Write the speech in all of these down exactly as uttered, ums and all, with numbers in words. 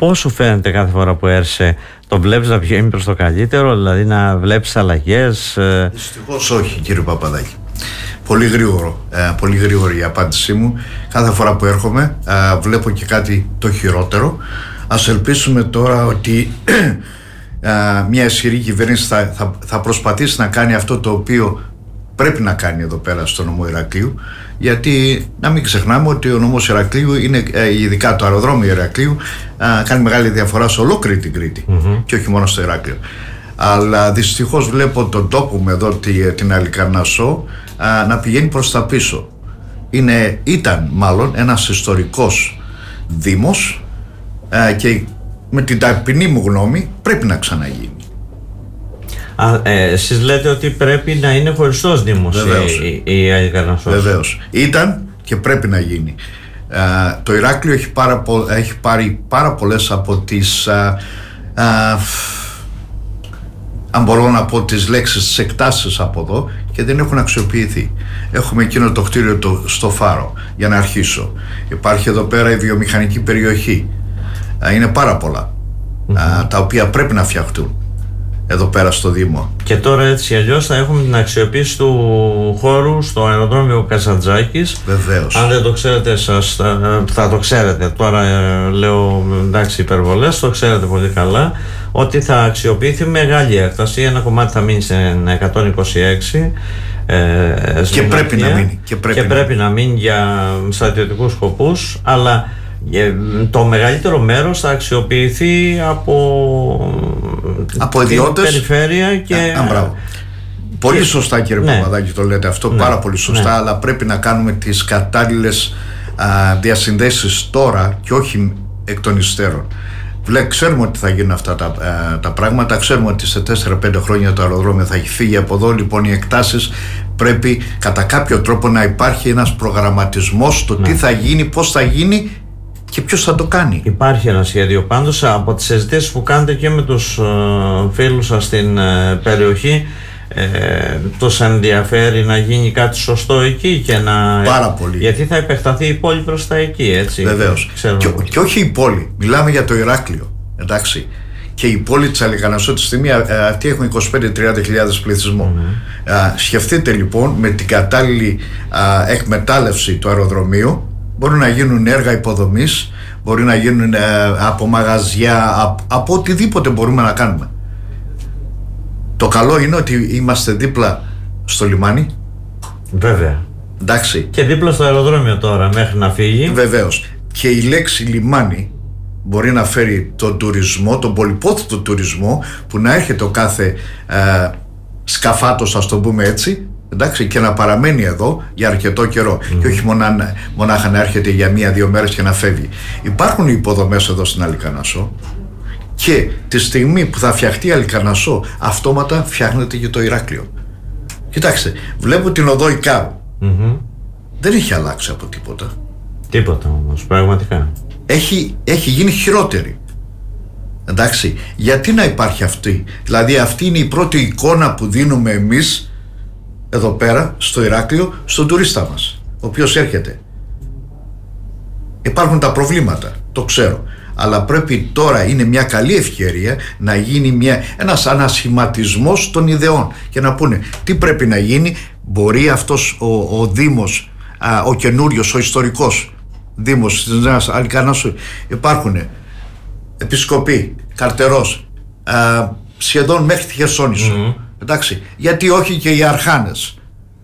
πώς σου φαίνεται κάθε φορά που έρχεσαι? Το βλέπεις να πηγαίνει προς το καλύτερο, δηλαδή να βλέπεις αλλαγές? Δυστυχώς όχι, κύριε Παπαδάκη. Πολύ γρήγορο, ε, πολύ γρήγορη η απάντησή μου. Κάθε φορά που έρχομαι ε, βλέπω και κάτι το χειρότερο. Ας ελπίσουμε τώρα ότι ε, μια ισχυρή κυβέρνηση θα, θα, θα προσπαθήσει να κάνει αυτό το οποίο πρέπει να κάνει εδώ πέρα στο νομό Ηρακλείου, γιατί να μην ξεχνάμε ότι ο νομός Ηρακλείου είναι, ε, ειδικά το αεροδρόμιο Ηρακλείου, ε, κάνει μεγάλη διαφορά σε ολόκληρη την Κρήτη mm-hmm. και όχι μόνο στο Ηράκλειο. Αλλά δυστυχώς βλέπω τον τόπο μου εδώ, την Αλικαρνασσό, α, να πηγαίνει προς τα πίσω. Είναι, ήταν μάλλον ένας ιστορικός δήμος α, και με την ταπεινή μου γνώμη πρέπει να ξαναγίνει. Α, ε, εσείς λέτε ότι πρέπει να είναι χωριστός δήμος η, η, η Αλικαρνασσό. Βεβαίως. Ήταν και πρέπει να γίνει. Α, το Ηράκλειο έχει, πάρα, έχει πάρει πάρα πολλές από τις... Α, α, αν μπορώ να πω τις λέξεις, τις εκτάσεις από εδώ, και δεν έχουν αξιοποιηθεί. Έχουμε εκείνο το κτίριο το, στο Φάρο, για να αρχίσω. Υπάρχει εδώ πέρα η βιομηχανική περιοχή. Είναι πάρα πολλά mm-hmm. α, τα οποία πρέπει να φτιαχτούν εδώ πέρα στο Δήμο. Και τώρα έτσι αλλιώς θα έχουμε την αξιοποίηση του χώρου στο αεροδρόμιο Καζαντζάκης. Βεβαίως. Αν δεν το ξέρετε, σας, θα, θα το ξέρετε. Τώρα ε, λέω εντάξει υπερβολές, το ξέρετε πολύ καλά, ότι θα αξιοποιηθεί μεγάλη έκταση. Ένα κομμάτι θα μείνει σε εκατόν είκοσι έξι ε, και, πρέπει να μείνει, και πρέπει και να πρέπει να μείνει για στρατιωτικούς σκοπούς, αλλά το μεγαλύτερο μέρος θα αξιοποιηθεί από, από ιδιώτες, την περιφέρεια και... Α, α, πολύ και... σωστά, κύριε ναι. Παπαδάκη, το λέτε αυτό, ναι. πάρα πολύ σωστά, ναι. αλλά πρέπει να κάνουμε τις κατάλληλες α, διασυνδέσεις τώρα και όχι εκ των υστέρων. Ξέρουμε ότι θα γίνουν αυτά τα, α, τα πράγματα, ξέρουμε ότι σε τέσσερα πέντε χρόνια το αεροδρόμιο θα έχει φύγει από εδώ. Λοιπόν, οι εκτάσεις πρέπει κατά κάποιο τρόπο να υπάρχει ένας προγραμματισμός το ναι. τι θα γίνει, πώς θα γίνει και ποιος θα το κάνει. Υπάρχει ένα σχέδιο πάντως. Από τις συζητήσεις που κάνετε και με τους uh, φίλους σας στην uh, περιοχή, ε, τους ενδιαφέρει να γίνει κάτι σωστό εκεί και να... Πάρα πολύ. Γιατί θα επεκταθεί η πόλη προς τα εκεί, έτσι. Βεβαίως. Και, και όχι η πόλη. Μιλάμε για το Ηράκλειο. Εντάξει. Και η πόλη της Αλικαρνασσό τη στιγμή αυτή έχουν είκοσι πέντε με τριάντα χιλιάδες πληθυσμό. Mm-hmm. Α, σκεφτείτε λοιπόν, με την κατάλληλη α, εκμετάλλευση του αεροδρομίου μπορούν να γίνουν έργα υποδομής, μπορεί να γίνουν ε, από μαγαζιά, από, από οτιδήποτε μπορούμε να κάνουμε. Το καλό είναι ότι είμαστε δίπλα στο λιμάνι. Βέβαια. Εντάξει. Και δίπλα στο αεροδρόμιο τώρα μέχρι να φύγει. Βεβαίως. Και η λέξη λιμάνι μπορεί να φέρει τον τουρισμό, τον πολυπόθητο τουρισμό, που να έρχεται ο κάθε ε, σκαφάτος, ας το πούμε έτσι, εντάξει, και να παραμένει εδώ για αρκετό καιρό mm. και όχι μονά, μονάχα να έρχεται για μία-δύο μέρες και να φεύγει. Υπάρχουν υποδομές εδώ στην Αλικαρνασσό και τη στιγμή που θα φτιαχτεί η Αλικαρνασσό, αυτόματα φτιάχνεται και το Ηράκλειο. Κοιτάξτε, βλέπω την οδό Ικάρου. Mm-hmm. Δεν έχει αλλάξει από τίποτα. Τίποτα όμως, πραγματικά. Έχει, έχει γίνει χειρότερη. Εντάξει, γιατί να υπάρχει αυτή? Δηλαδή αυτή είναι η πρώτη εικόνα που δίνουμε εμείς εδώ πέρα στο Ηράκλειο στον τουρίστα μας, ο οποίος έρχεται. Υπάρχουν τα προβλήματα, το ξέρω, αλλά πρέπει τώρα, είναι μια καλή ευκαιρία να γίνει μια, ένας ανασχηματισμός των ιδεών και να πούνε τι πρέπει να γίνει. Μπορεί αυτός ο, ο Δήμος, α, ο καινούριος, ο ιστορικός Δήμος της Νέας Αλικαρνασσού, υπάρχουν επισκοπή, καρτερός, α, σχεδόν μέχρι τη Χερσόνησο. Mm-hmm. Εντάξει, γιατί όχι και οι αρχάνες?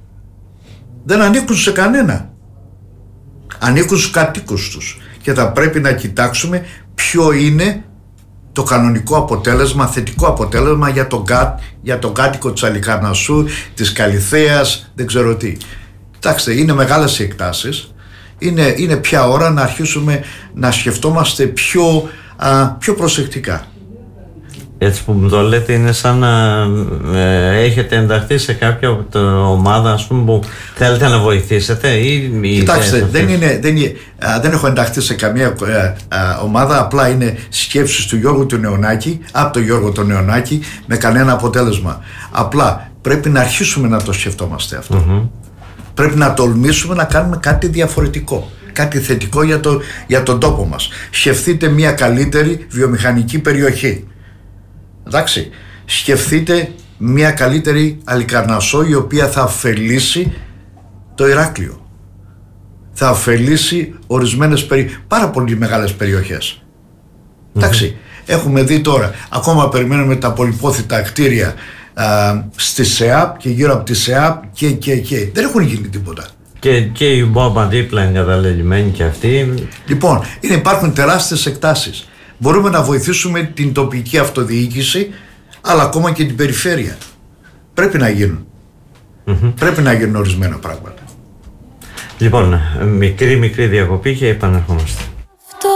Δεν ανήκουν σε κανένα. Ανήκουν στους κατοίκους τους. Και θα πρέπει να κοιτάξουμε ποιο είναι το κανονικό αποτέλεσμα, θετικό αποτέλεσμα για τον, κά, για τον κάτοικο της Αλικαρνασσού, της Καλιθέας, δεν ξέρω τι. Κοιτάξτε, είναι μεγάλες οι εκτάσεις. Είναι, είναι πια ώρα να αρχίσουμε να σκεφτόμαστε πιο, α, πιο προσεκτικά. Έτσι που μου το λέτε, είναι σαν να ε, έχετε ενταχθεί σε κάποια ομάδα, ας πούμε, που θέλετε να βοηθήσετε ή... Κοιτάξτε, δεν, είναι, δεν, είναι, α, δεν έχω ενταχθεί σε καμία α, α, ομάδα, απλά είναι σκέψεις του Γιώργου του Νεωνάκη, από τον Γιώργο του Νεωνάκη, με κανένα αποτέλεσμα. Απλά πρέπει να αρχίσουμε να το σκεφτόμαστε αυτό. Mm-hmm. Πρέπει να τολμήσουμε να κάνουμε κάτι διαφορετικό, κάτι θετικό για, το, για τον τόπο μας. Σκεφτείτε μια καλύτερη βιομηχανική περιοχή. Εντάξει, σκεφτείτε μια καλύτερη Αλικαρνασσό, η οποία θα ωφελήσει το Ηράκλειο. Θα ωφελήσει ορισμένες περι... πάρα πολύ μεγάλες περιοχές. Mm-hmm. Εντάξει, έχουμε δει τώρα, ακόμα περιμένουμε τα πολυπόθητα κτίρια α, στη ΣΕΑΠ και γύρω από τη ΣΕΑΠ και, και, και. Δεν έχουν γίνει τίποτα. Και, και η Μπόμπα δίπλα είναι καταλελειμμένη και αυτή. Λοιπόν, είναι, υπάρχουν τεράστιες εκτάσεις. Μπορούμε να βοηθήσουμε την τοπική αυτοδιοίκηση, αλλά ακόμα και την περιφέρεια. Πρέπει να γίνουν. Mm-hmm. Πρέπει να γίνουν ορισμένα πράγματα. Λοιπόν, μικρή μικρή διακοπή και επανερχόμαστε. Αυτό,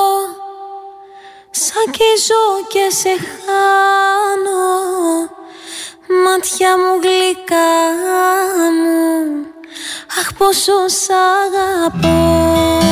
σαν και ζω και σε χάνω, μάτια μου γλυκά μου, αχ πόσο σ' αγαπώ.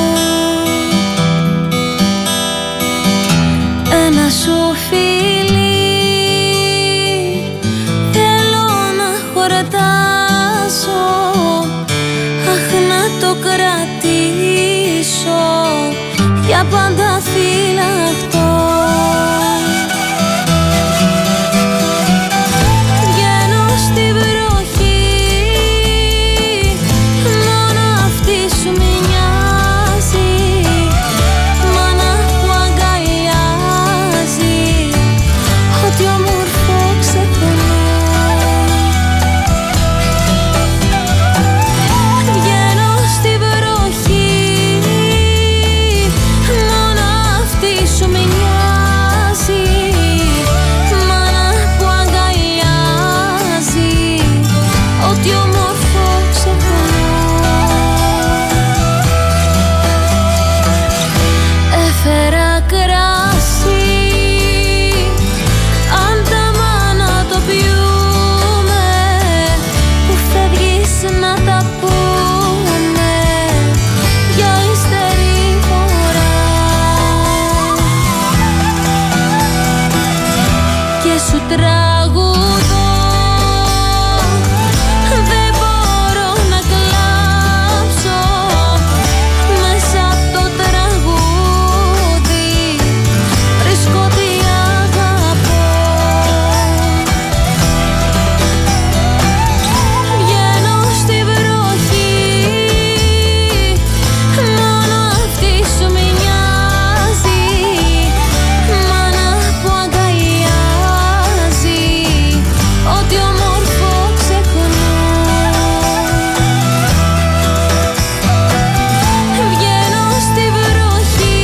Ένα σου φίλι θέλω να χορτάσω, αχ να το κρατήσω για πάντα φυλαχτώ. Βγαίνω στην βροχή, μόνο αυτή σου μοιάζει, μάνα που αγκαλιάζει, ό,τι όμορφο ξεχνώ. Βγαίνω στην βροχή, μόνο αυτή σου μοιάζει, μάνα που αγκαλιάζει, ό,τι όμορφο ξεχνώ. Έφερα κράσι, αν τα μάνα το πιούμε, που φεύγεις να τα πούμε για ύστερη φορά. Και σου τραγουδώ, δεν μπορώ να κλάψω, μέσα απ' το τραγούδι βρίσκω τι αγαπώ. Βγαίνω στη βροχή, μόνο αυτή σου μοιάζει, μάνα που αγκαλιάζει, ό,τι όμορφο ξεχνώ. Βγαίνω στη βροχή,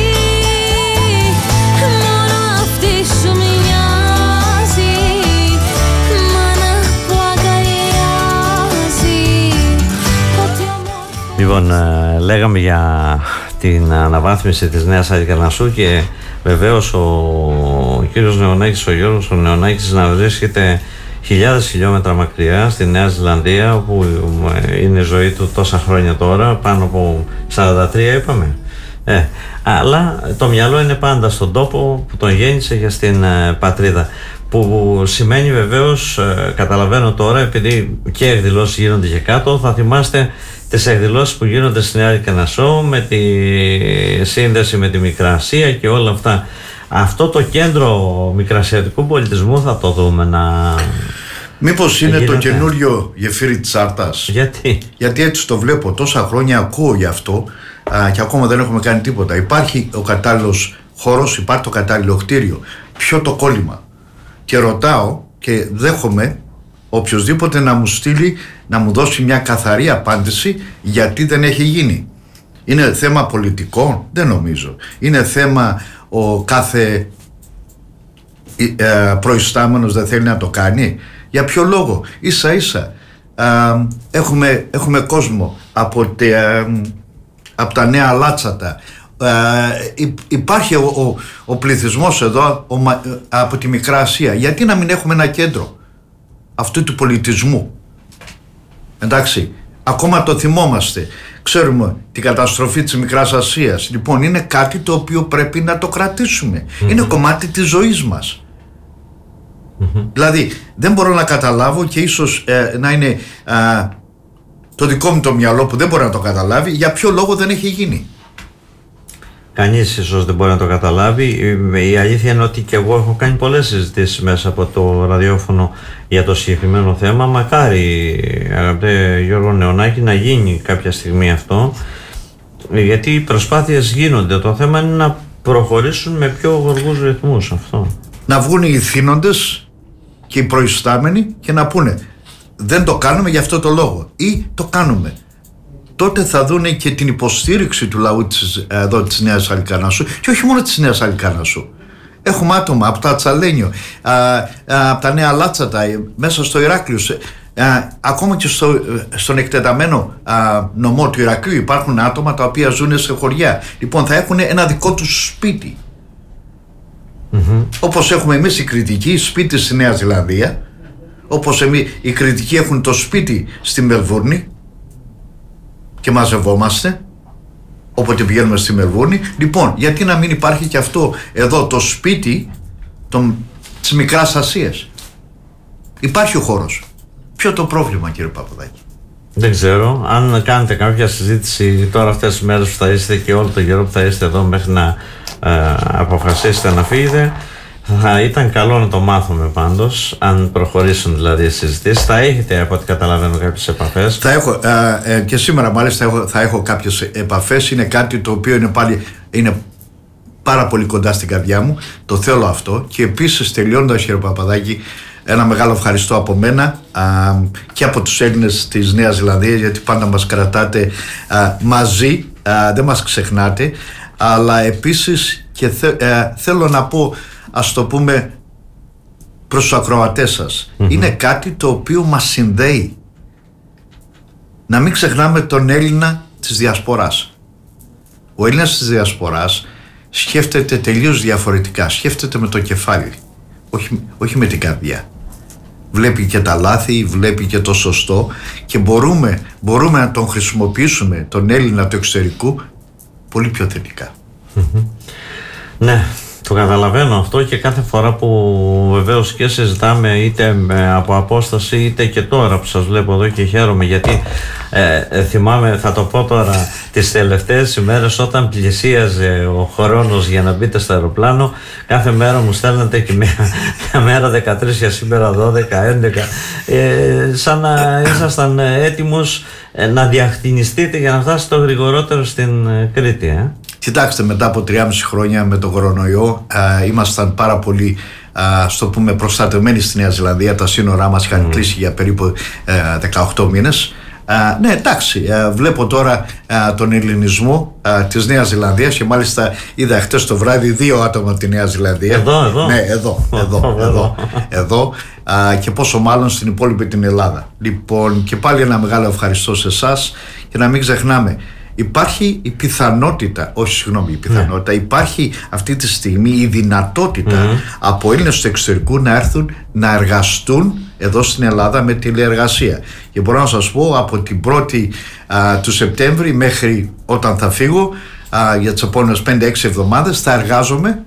μόνο αυτή σου μοιάζει, μάνα που αγκαλιάζει, ό,τι όμορφο. Λοιπόν, ε, λέγαμε για την αναβάθμιση της Νέας Αλικαρνασσού και βεβαίως ο, ο κύριος Νεωνάκης, ο Γιώργος ο Νεωνάκης, να βρίσκεται χιλιάδες χιλιόμετρα μακριά στη Νέα Ζηλανδία, όπου ε, είναι η ζωή του τόσα χρόνια τώρα, πάνω από σαράντα τρία είπαμε. Ε, αλλά το μυαλό είναι πάντα στον τόπο που τον γέννησε και στην ε, πατρίδα, που σημαίνει βεβαίως, ε, καταλαβαίνω τώρα, επειδή και εκδηλώσεις γίνονται και κάτω, θα θυμάστε τις εκδηλώσεις που γίνονται στη Νέα Αλικαρνασσό με τη σύνδεση με τη Μικρά Ασία και όλα αυτά. Αυτό το κέντρο μικρασιατικού πολιτισμού θα το δούμε να... Μήπως είναι γίνεται το καινούριο γεφύρι της Άρτας? Γιατί? Γιατί έτσι το βλέπω, τόσα χρόνια ακούω γι' αυτό α, και ακόμα δεν έχουμε κάνει τίποτα. Υπάρχει ο κατάλληλος χώρος, υπάρχει το κατάλληλο κτίριο. Ποιο το κόλλημα? Και ρωτάω και δέχομαι οποιοσδήποτε να μου στείλει, να μου δώσει μια καθαρή απάντηση γιατί δεν έχει γίνει. Είναι θέμα πολιτικών? Δεν νομίζω. Είναι θέμα ο κάθε ε, προϊστάμενος δεν θέλει να το κάνει? Για ποιο λόγο? Ίσα ίσα ε, έχουμε, έχουμε κόσμο από, τε, ε, από τα νέα Λάτσατα. Ε, υπάρχει ο, ο, ο πληθυσμός εδώ ο, από τη Μικρά Ασία. Γιατί να μην έχουμε ένα κέντρο αυτού του πολιτισμού? Εντάξει, ακόμα το θυμόμαστε. Ξέρουμε την καταστροφή της Μικράς Ασίας. Λοιπόν, είναι κάτι το οποίο πρέπει να το κρατήσουμε. Mm-hmm. Είναι κομμάτι της ζωής μας. Mm-hmm. Δηλαδή, δεν μπορώ να καταλάβω και ίσως ε, να είναι α, το δικό μου το μυαλό που δεν μπορεί να το καταλάβει, για ποιο λόγο δεν έχει γίνει. Κανείς ίσως δεν μπορεί να το καταλάβει. Η αλήθεια είναι ότι και εγώ έχω κάνει πολλές συζητήσεις μέσα από το ραδιόφωνο για το συγκεκριμένο θέμα. Μακάρι, αγαπητέ Γιώργο Νεωνάκη, να γίνει κάποια στιγμή αυτό, γιατί οι προσπάθειες γίνονται. Το θέμα είναι να προχωρήσουν με πιο γοργούς ρυθμούς αυτό. Να βγουν οι ηθήνοντες και οι προϊστάμενοι και να πούνε δεν το κάνουμε για αυτό το λόγο ή το κάνουμε. Τότε θα δούνε και την υποστήριξη του λαού της, εδώ της Νέας Αλικάνασσου, και όχι μόνο της Νέας Αλικάνασσου. Έχουμε άτομα από τα Τσαλένιο, α, α, από τα Νέα Λάτσατα, μέσα στο Ηράκλειο, α, ακόμα και στο, στον εκτεταμένο α, νομό του Ηρακλείου υπάρχουν άτομα τα οποία ζουν σε χωριά. Λοιπόν, θα έχουν ένα δικό τους σπίτι. Mm-hmm. Όπως έχουμε εμείς οι Κρητικοί σπίτι στη Νέα Ζηλανδία, όπως εμείς οι Κρητικοί έχουν το σπίτι στη Μελβούρνη και μαζευόμαστε όποτε πηγαίνουμε στη Μελβούρνη. Λοιπόν, γιατί να μην υπάρχει και αυτό εδώ το σπίτι των, της Μικράς Ασίας? Υπάρχει ο χώρος. Ποιο το πρόβλημα, κύριε Παπαδάκη? Δεν ξέρω. Αν κάνετε κάποια συζήτηση τώρα αυτές τις μέρες που θα είστε και όλο τον καιρό που θα είστε εδώ μέχρι να ε, αποφασίσετε να φύγετε, θα ήταν καλό να το μάθουμε πάντως, αν προχωρήσουν δηλαδή οι συζητήσεις. Θα έχετε, από ό,τι καταλαβαίνω, κάποιες επαφές. Θα έχω, ε, ε, και σήμερα μάλιστα έχω, θα έχω κάποιες επαφές. Είναι κάτι το οποίο είναι πάλι είναι πάρα πολύ κοντά στην καρδιά μου. Το θέλω αυτό. Και επίσης, τελειώντας, κύριε Παπαδάκη, ένα μεγάλο ευχαριστώ από μένα α, και από τους Έλληνες της Νέας Ζηλανδίας, γιατί πάντα μας κρατάτε α, μαζί, α, δεν μας ξεχνάτε. Αλλά επίσης και θε, ε, θέλω να πω, ας το πούμε προς τους ακροατές σας, mm-hmm. είναι κάτι το οποίο μας συνδέει. Να μην ξεχνάμε τον Έλληνα της Διασποράς. Ο Έλληνας της Διασποράς σκέφτεται τελείως διαφορετικά. Σκέφτεται με το κεφάλι, όχι, όχι με την καρδιά. Βλέπει και τα λάθη, βλέπει και το σωστό, και μπορούμε, μπορούμε να τον χρησιμοποιήσουμε, τον Έλληνα του εξωτερικού, πολύ πιο θετικά. Mm-hmm. Ναι, το καταλαβαίνω αυτό, και κάθε φορά που βεβαίως και συζητάμε, είτε από απόσταση είτε και τώρα που σας βλέπω εδώ και χαίρομαι, γιατί ε, ε, θυμάμαι, θα το πω τώρα, τις τελευταίες ημέρες όταν πλησίαζε ο χρόνος για να μπείτε στο αεροπλάνο, κάθε μέρα μου στέλνατε και μια, μια μέρα δεκατρείς για σήμερα, δώδεκα, έντεκα, ε, σαν να ήσασταν έτοιμος να διαχτινιστείτε για να φτάσετε το γρηγορότερο στην Κρήτη. Ε. Κοιτάξτε, μετά από τριάμιση χρόνια με τον κορονοϊό, α, ήμασταν πάρα πολύ, α, στο πούμε, προστατευμένοι στη Νέα Ζηλανδία. Τα σύνορά μας είχαν mm. κλείσει για περίπου α, δεκαοκτώ μήνες. Α, ναι, εντάξει, α, βλέπω τώρα α, τον ελληνισμό α, της Νέας Ζηλανδίας, και μάλιστα είδα χτες το βράδυ δύο άτομα από τη Νέα Ζηλανδία. Εδώ, εδώ. Ναι, εδώ, εδώ, εδώ, εδώ α, και πόσο μάλλον στην υπόλοιπη την Ελλάδα. Λοιπόν, και πάλι ένα μεγάλο ευχαριστώ σε εσάς, και να μην ξεχνάμε, υπάρχει η πιθανότητα, όχι συγγνώμη, η πιθανότητα, yeah. υπάρχει αυτή τη στιγμή η δυνατότητα mm-hmm. από Έλληνες του εξωτερικού να έρθουν να εργαστούν εδώ στην Ελλάδα με τηλεεργασία. Και μπορώ να σας πω, από την πρώτη α, του Σεπτέμβρη μέχρι όταν θα φύγω, α, για τις επόμενες πέντε έξι εβδομάδες θα εργάζομαι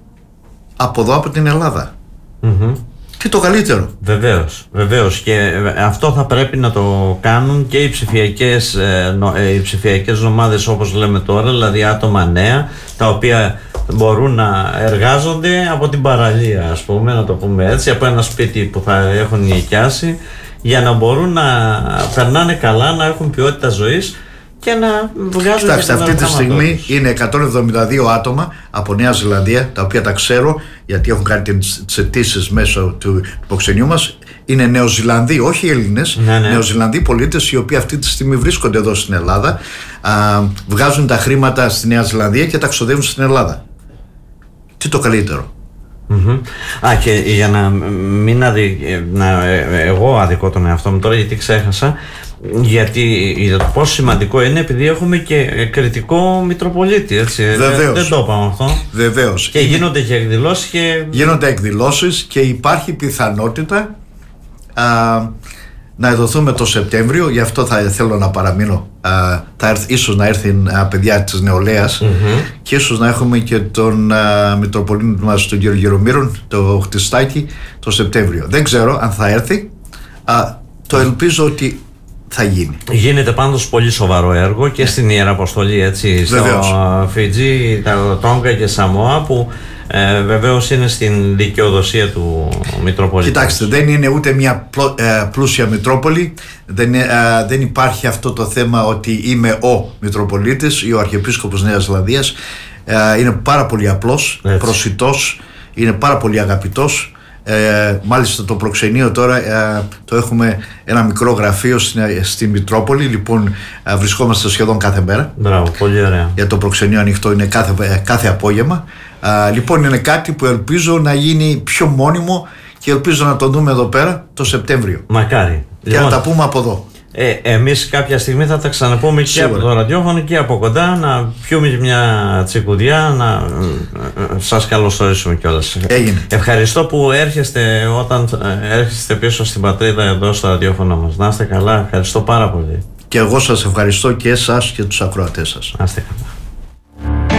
από εδώ, από την Ελλάδα. Mm-hmm. Τι το καλύτερο. Βεβαίως, βεβαίως, και αυτό θα πρέπει να το κάνουν και οι ψηφιακές, οι ψηφιακές ομάδες, όπως λέμε τώρα, δηλαδή άτομα νέα, τα οποία μπορούν να εργάζονται από την παραλία, ας πούμε, να το πούμε έτσι, από ένα σπίτι που θα έχουν νοικιάσει, για να μπορούν να περνάνε καλά, να έχουν ποιότητα ζωής και να βγάζουν. Κοιτάξτε, αυτή τη στιγμή τους. Είναι εκατόν εβδομήντα δύο άτομα από Νέα Ζηλανδία, τα οποία τα ξέρω γιατί έχουν κάνει τις αιτήσεις μέσω του υποξενιού μας. Είναι Νεοζηλανδοί, όχι Έλληνες, ναι, ναι. Νεοζηλανδοί πολίτες, οι οποίοι αυτή τη στιγμή βρίσκονται εδώ στην Ελλάδα, α, βγάζουν τα χρήματα στη Νέα Ζηλανδία και τα ξοδεύουν στην Ελλάδα. Τι το καλύτερο. Mm-hmm. Α, και για να μην αδει... να... εγώ αδικώ τον εαυτό μου τώρα, γιατί ξέχασα, γιατί πόσο σημαντικό είναι, επειδή έχουμε και κριτικό Μητροπολίτη, έτσι. Βεβαίως. Δεν το είπαμε αυτό. Βεβαίως. Και γίνονται και εκδηλώσεις και... Γίνονται εκδηλώσεις και υπάρχει πιθανότητα α, να ειδωθούμε το Σεπτέμβριο. Γι' αυτό θα θέλω να παραμείνω, α, θα έρθ, ίσως να έρθει α, παιδιά της νεολαίας, mm-hmm. και ίσως να έχουμε και τον α, Μητροπολίτη μας, τον κύριο Γερομήρων, το Χτιστάκι, το Σεπτέμβριο. Δεν ξέρω αν θα έρθει, α, το ελπίζω ότι θα γίνει. Γίνεται πάντως πολύ σοβαρό έργο και στην Ιεραποστολή, έτσι, Βεβαίως. στο Φιτζί, τα Τόγκα και Σαμοά, που ε, βεβαίως είναι στην δικαιοδοσία του Μητροπολίτη. Κοιτάξτε, δεν είναι ούτε μια πλο- ε, πλούσια Μητρόπολη, δεν, ε, δεν υπάρχει αυτό το θέμα ότι είμαι ο Μητροπολίτης ή ο Αρχιεπίσκοπος Νέας Ζηλανδίας. Ε, είναι πάρα πολύ απλός, Έτσι. προσιτός, είναι πάρα πολύ αγαπητός. Ε, μάλιστα το προξενείο τώρα ε, το έχουμε ένα μικρό γραφείο στην, στη Μητρόπολη, λοιπόν ε, βρισκόμαστε σχεδόν κάθε μέρα. Μπράβο, πολύ ωραία. Για το προξενείο ανοιχτό είναι κάθε, ε, κάθε απόγευμα. Α, λοιπόν, είναι κάτι που ελπίζω να γίνει πιο μόνιμο και ελπίζω να το δούμε εδώ πέρα το Σεπτέμβριο Μακάρι. και να τα πούμε από εδώ. Ε, εμείς κάποια στιγμή θα τα ξαναπούμε και Σίγουρα. από το ραδιόφωνο και από κοντά, να πιούμε μια τσικουδιά, να ε, ε, σας καλωσορίσουμε κιόλας. Έγινε. Ευχαριστώ που έρχεστε όταν ε, έρχεστε πίσω στην πατρίδα εδώ στο ραδιόφωνο μας. Να είστε καλά, ευχαριστώ πάρα πολύ. Και εγώ σας ευχαριστώ και εσάς και τους ακροατές σας. Να είστε καλά.